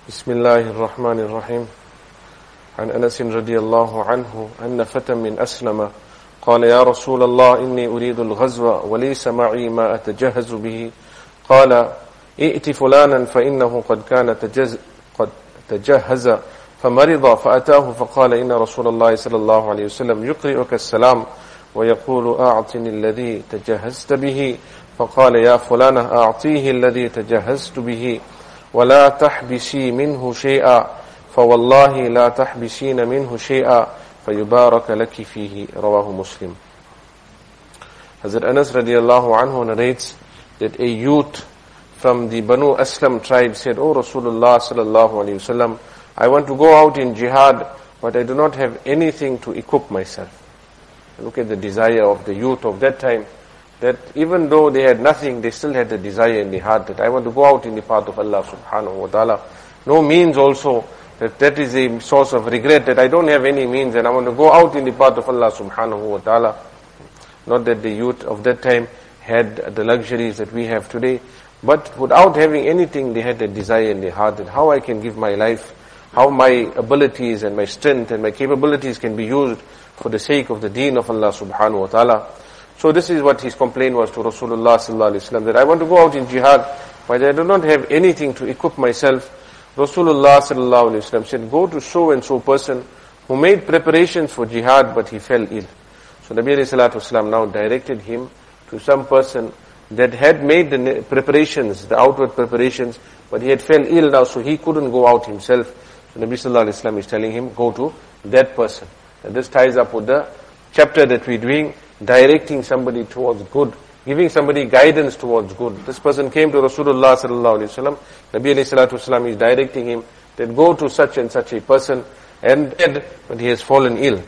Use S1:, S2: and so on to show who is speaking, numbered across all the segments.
S1: بسم الله الرحمن الرحيم عن أنس رضي الله عنه أن فتى من أسلم قال يا رسول الله إني أريد الغزو وليس معي ما أتجهز به قال ائت فلانا فإنه قد كان قد تجهز فمرض فأتاه فقال إن رسول الله صلى الله عليه وسلم يقرئك السلام ويقول أعطني الذي تجهزت به فقال يا فلانة أعطيه الذي تجهزت به ولا تحبسي منه شيئا فوالله لا تحبسين منه شيئا فيبارك لك فيه رواه Muslim. Hazrat Anas radiallahu anhu narrates that a youth from the Banu Aslam tribe said, "O Rasulullah sallallahu alayhi wasallam, I want to go out in jihad, but I do not have anything to equip myself." Look at the desire of the youth of that time, that even though they had nothing, they still had the desire in the heart that I want to go out in the path of Allah subhanahu wa ta'ala. No means also, that is a source of regret, that I don't have any means and I want to go out in the path of Allah subhanahu wa ta'ala. Not that the youth of that time had the luxuries that we have today, but without having anything, they had the desire in their heart that how I can give my life, how my abilities and my strength and my capabilities can be used for the sake of the deen of Allah subhanahu wa ta'ala. So this is what his complaint was to Rasulullah sallallahu alaihi wasallam, that I want to go out in jihad, but I do not have anything to equip myself. Rasulullah sallallahu alaihi wasallam said, go to so and so person who made preparations for jihad, but he fell ill. So Nabi alayhi salatu wasallam now directed him to some person that had made the preparations, the outward preparations, but he had fell ill now, so he couldn't go out himself. So Nabi sallallahu alaihi wasallam is telling him, go to that person. And this ties up with the chapter that we're doing, directing somebody towards good, giving somebody guidance towards good. This person came to Rasulullah sallallahu alaihi wasallam. Nabi alayhi salatu wasallam is directing him that go to such and such a person, and but he has fallen ill.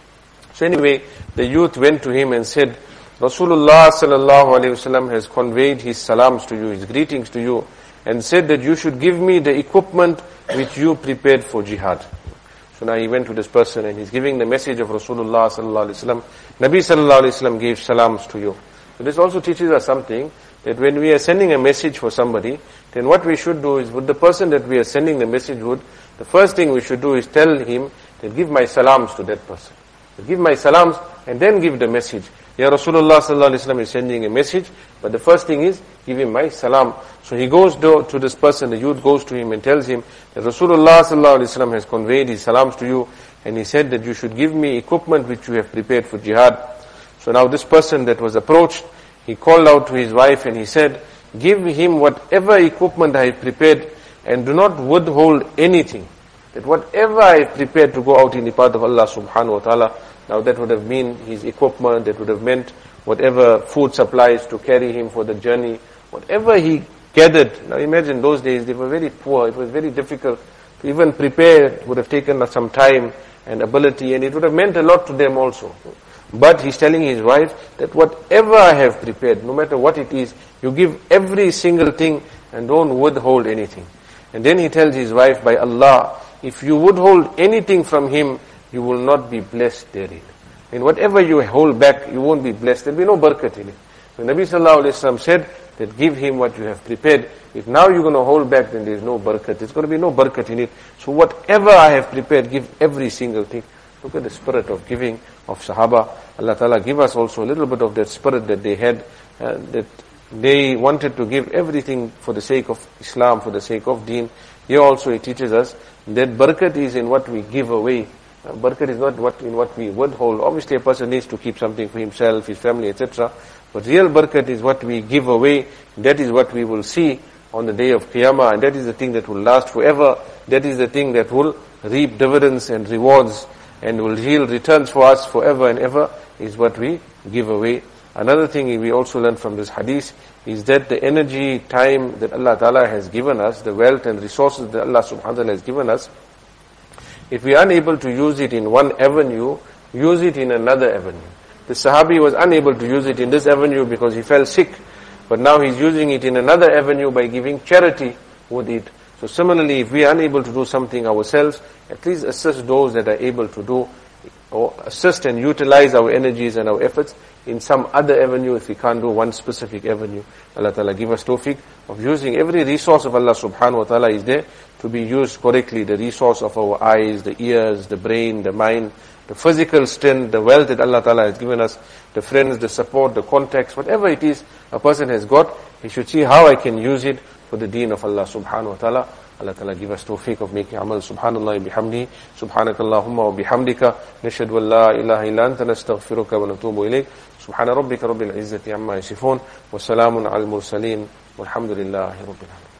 S1: So anyway, the youth went to him and said, Rasulullah sallallahu alaihi wasallam has conveyed his salams to you, his greetings to you, and said that you should give me the equipment which you prepared for jihad. So now he went to this person and he's giving the message of Rasulullah sallallahu alaihi wasallam. Nabi sallallahu alaihi wasallam gave salams to you. So this also teaches us something, that when we are sending a message for somebody, then what we should do is, with the person that we are sending the message with, the first thing we should do is tell him that give my salams to that person. Give my salams and then give the message. Ya Rasulullah sallallahu alaihi wasallam is sending a message, but the first thing is give him my salam. So he goes to this person, the youth goes to him and tells him that Rasulullah sallallahu alaihi wasallam has conveyed his salams to you, and he said that you should give me equipment which you have prepared for jihad. So now this person that was approached, he called out to his wife and he said, give him whatever equipment I have prepared and do not withhold anything. That whatever I have prepared to go out in the path of Allah subhanahu wa ta'ala, now that would have been his equipment, that would have meant whatever food supplies to carry him for the journey, whatever he gathered. Now imagine those days, they were very poor, it was very difficult to even prepare. It would have taken some time and ability, and it would have meant a lot to them also. But he's telling his wife that whatever I have prepared, no matter what it is, you give every single thing and don't withhold anything. And then he tells his wife, by Allah, if you withhold anything from him, you will not be blessed therein. And whatever you hold back, you won't be blessed. There will be no barakat in it. So Nabi sallallahu alaihi wasallam said that give him what you have prepared. If now you're going to hold back, then there is no barakat. There's going to be no barakat in it. So whatever I have prepared, give every single thing. Look at the spirit of giving of Sahaba. Allah Ta'ala give us also a little bit of that spirit that they had, that they wanted to give everything for the sake of Islam, for the sake of deen. Here also it teaches us that barakat is in what we give away. Barakat is not in what we withhold. Obviously a person needs to keep something for himself, his family, etc. But real barakat is what we give away. That is what we will see on the day of Qiyamah, and that is the thing that will last forever. That is the thing that will reap dividends and rewards and will yield returns for us forever and ever, is what we give away. Another thing we also learn from this hadith is that the energy, time that Allah Ta'ala has given us, the wealth and resources that Allah Subhanahu wa Ta'ala has given us, if we are unable to use it in one avenue, use it in another avenue. The Sahabi was unable to use it in this avenue because he fell sick, but now he's using it in another avenue by giving charity with it. So similarly, if we are unable to do something ourselves, at least assist those that are able to do, or assist and utilize our energies and our efforts in some other avenue if we can't do one specific avenue. Allah Ta'ala give us tawfiq of using every resource of Allah Subhanahu wa Ta'ala is there to be used correctly, the resource of our eyes, the ears, the brain, the mind, the physical strength, the wealth that Allah Ta'ala has given us, the friends, the support, the contacts, whatever it is a person has got, he should see how I can use it for the deen of Allah subhanahu wa ta'ala. Allah Ta'ala give us tawfiq of making amal. Subhanallah bihamdi, subhanakallahumma wa bihamdika, nashhadu an la ilaha illa anta nastaghfiruka wa natubu ilayk. Subhana rabbika rabbil izzati amma yasifun, wa salamun al mursaleen, walhamdulillahi rabbil alamin.